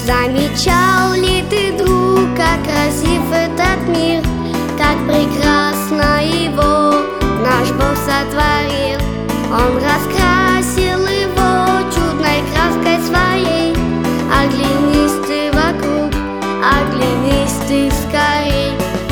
Замечал ли ты, друг, как красив этот мир, как прекрасно его наш Бог сотворил? Он раскрасил его чудной краской своей. Оглянись ты вокруг, оглянись ты скорей.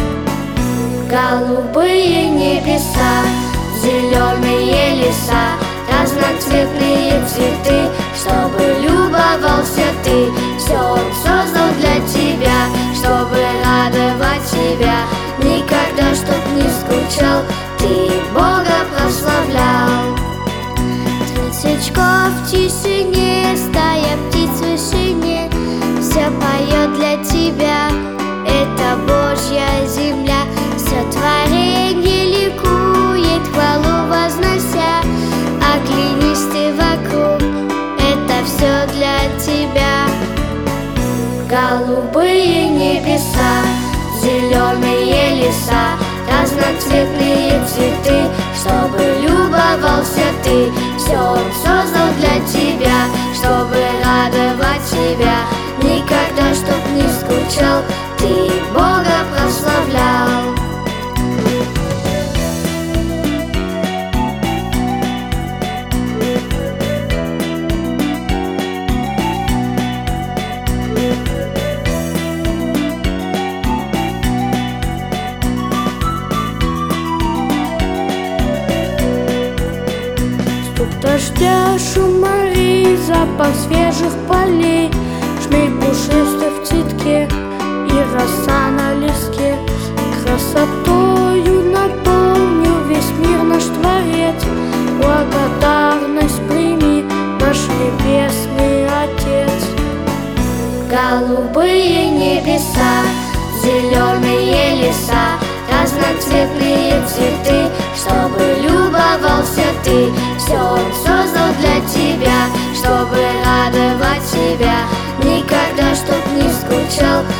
Голубые небеса, зеленые леса, разноцветные цветы, чтобы любовался ты. Все Он создал для тебя, чтобы радовать тебя. Никогда, чтоб не скучал, ты Бога прославлял. Светлячков в тишине, стая птиц в вышине, все поет для тебя, это Божья земля. Все творенье ликует, хвалу вознося. Оглянись ты вокруг, это все для тебя. Голубые небеса, зеленые леса, разноцветные цветы, чтобы любовался ты. Все Он создал для тебя, чтобы радовать тебя. Никогда, чтоб не скучал, ты Бога прославлял. Дождя, шум морей, запах свежих полей, шмель пушистый в цветке и роса на листке. Красотою наполнил весь мир наш Творец. Благодарность прими, наш Небесный Отец. Голубые небеса, зеленые леса, разноцветные цветы, чтобы любовался ты. Все Он создал для тебя, чтобы радовать тебя. Никогда, чтоб не скучал,